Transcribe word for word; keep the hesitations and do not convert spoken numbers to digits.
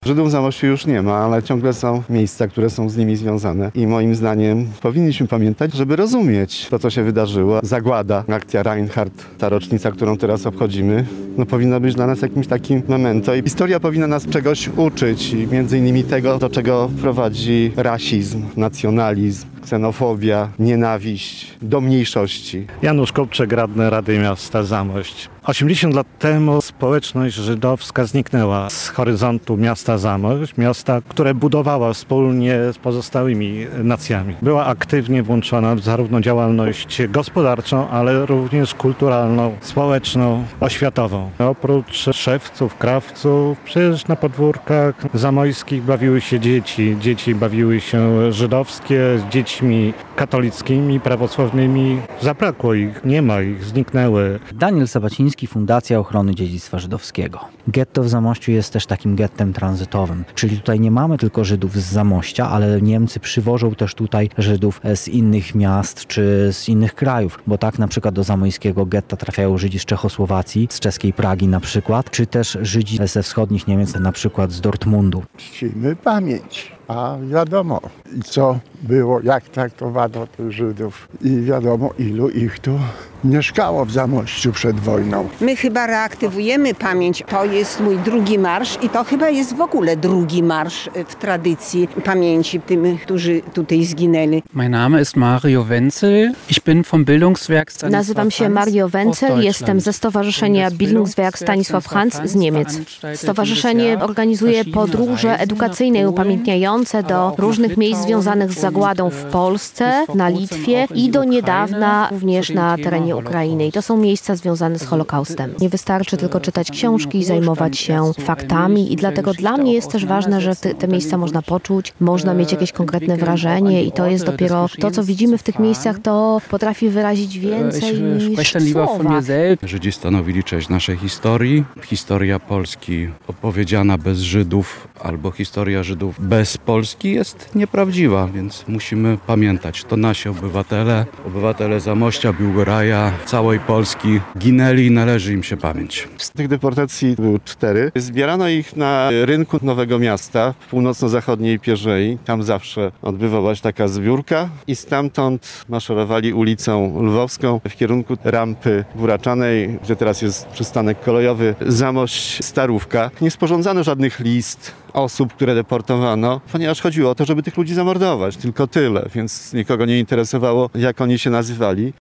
Żydów w Zamościu już nie ma, ale ciągle są miejsca, które są z nimi związane. I moim zdaniem powinniśmy pamiętać, żeby rozumieć to, co się wydarzyło. Zagłada, akcja Reinhardt, ta rocznica, którą teraz obchodzimy, no powinna być dla nas jakimś takim memento. I historia powinna nas czegoś uczyć i między innymi tego, do czego prowadzi rasizm, nacjonalizm, ksenofobia, nienawiść do mniejszości. Janusz Kopczek, radny Rady Miasta Zamość. osiemdziesiąt lat temu społeczność żydowska zniknęła z horyzontu miasta Zamość, miasta, które budowała wspólnie z pozostałymi nacjami. Była aktywnie włączona w zarówno działalność gospodarczą, ale również kulturalną, społeczną, oświatową. Oprócz szewców, krawców, przecież na podwórkach zamojskich bawiły się dzieci. Dzieci bawiły się żydowskie z dziećmi katolickimi, prawosławnymi. Zabrakło ich, nie ma ich, zniknęły. Daniel Sabaciński, Fundacja Ochrony Dziedzictwa Żydowskiego. Getto w Zamościu jest też takim gettem tranzytowym, czyli tutaj nie mamy tylko Żydów z Zamościa, ale Niemcy przywożą też tutaj Żydów z innych miast czy z innych krajów, bo tak na przykład do zamojskiego getta trafiają Żydzi z Czechosłowacji, z czeskiej Pragi na przykład, czy też Żydzi ze wschodnich Niemiec, na przykład z Dortmundu. Czcimy pamięć, a wiadomo i co było, jak traktowano tych Żydów i wiadomo ilu ich tu mieszkało w Zamościu przed wojną. My chyba reaktywujemy pamięć. To jest mój drugi marsz i to chyba jest w ogóle drugi marsz w tradycji pamięci tym, którzy tutaj zginęli. Mein Name ist Mario Wenzel. Ich bin vom Bildungswerk Stanisław Nazywam się Mario Wenzel, jestem ze Stowarzyszenia Bildungswerk Stanisław Franz z Niemiec. Stowarzyszenie organizuje podróże edukacyjne i upamiętniające do różnych miejsc związanych z zagładą w Polsce, na Litwie i do niedawna również na terenie Ukrainy. I to są miejsca związane z Holokaustem. Nie wystarczy tylko czytać książki i zajmować się faktami i dlatego dla mnie jest też ważne, że te, te miejsca można poczuć, można mieć jakieś konkretne wrażenie i to jest dopiero to, co widzimy w tych miejscach, to potrafi wyrazić więcej niż słowa. Żydzi stanowili część naszej historii. Historia Polski opowiedziana bez Żydów albo historia Żydów bez Polski jest nieprawdziwa, więc musimy pamiętać, to nasi obywatele, obywatele Zamościa, Biłgoraja, całej Polski ginęli i należy im się pamięć. Z tych deportacji były cztery. Zbierano ich na rynku Nowego Miasta w północno-zachodniej Pierzei. Tam zawsze odbywała się taka zbiórka i stamtąd maszerowali ulicą Lwowską w kierunku rampy Buraczanej, gdzie teraz jest przystanek kolejowy Zamość-Starówka. Nie sporządzano żadnych list osób, które deportowano, ponieważ chodziło o to, żeby tych ludzi zamordować. Tylko tyle, więc nikogo nie interesowało, jak oni się nazywali.